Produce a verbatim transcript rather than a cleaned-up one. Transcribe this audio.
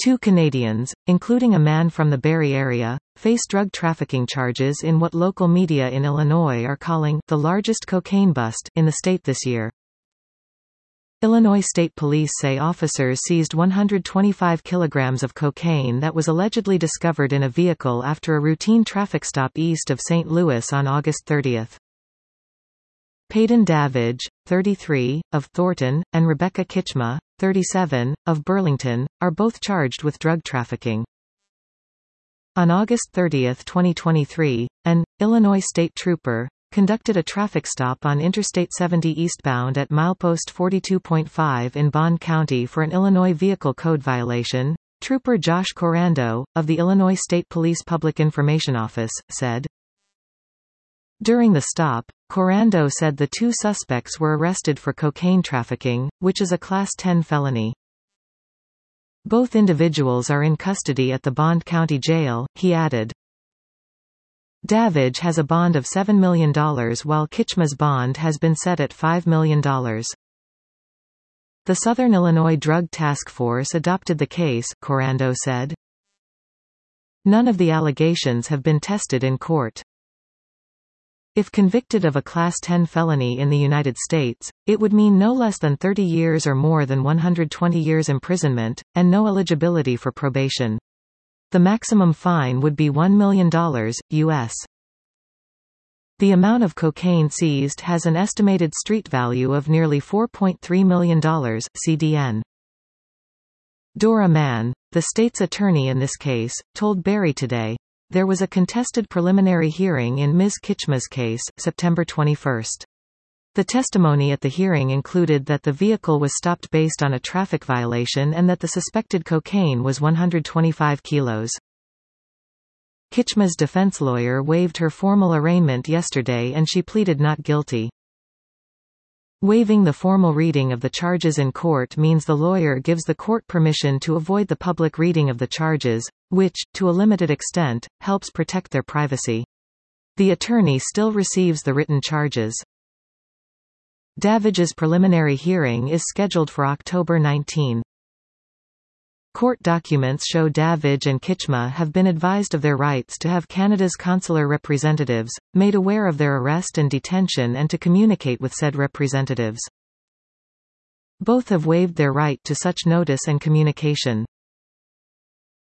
Two Canadians, including a man from the Barrie area, face drug trafficking charges in what local media in Illinois are calling the largest cocaine bust in the state this year. Illinois State Police say officers seized one hundred twenty-five kilograms of cocaine that was allegedly discovered in a vehicle after a routine traffic stop east of Saint Louis on August thirtieth. Payton Davidge, thirty-three, of Thornton, and Rebecca Kitchma, thirty-seven, of Burlington, are both charged with drug trafficking. On August thirtieth twenty twenty-three, an Illinois state trooper conducted a traffic stop on Interstate seventy eastbound at milepost forty-two point five in Bond County for an Illinois vehicle code violation. Trooper Josh Corando, of the Illinois State Police Public Information Office, said. During the stop, Corando said the two suspects were arrested for cocaine trafficking, which is a Class ten felony. Both individuals are in custody at the Bond County Jail, he added. Davidge has a bond of seven million dollars while Kitchma's bond has been set at five million dollars. The Southern Illinois Drug Task Force adopted the case, Corando said. None of the allegations have been tested in court. If convicted of a Class ten felony in the United States, it would mean no less than thirty years or more than one hundred twenty years imprisonment, and no eligibility for probation. The maximum fine would be one million dollars, U S The amount of cocaine seized has an estimated street value of nearly four point three million dollars, C D N. Dora Mann, the state's attorney in this case, told Barrie Today. There was a contested preliminary hearing in Miz Kitchma's case, September twenty-first. The testimony at the hearing included that the vehicle was stopped based on a traffic violation and that the suspected cocaine was one hundred twenty-five kilos. Kitchma's defense lawyer waived her formal arraignment yesterday and she pleaded not guilty. Waiving the formal reading of the charges in court means the lawyer gives the court permission to avoid the public reading of the charges, which, to a limited extent, helps protect their privacy. The attorney still receives the written charges. Davidge's preliminary hearing is scheduled for October nineteenth. Court documents show Davidge and Kitchma have been advised of their rights to have Canada's consular representatives, made aware of their arrest and detention and to communicate with said representatives. Both have waived their right to such notice and communication.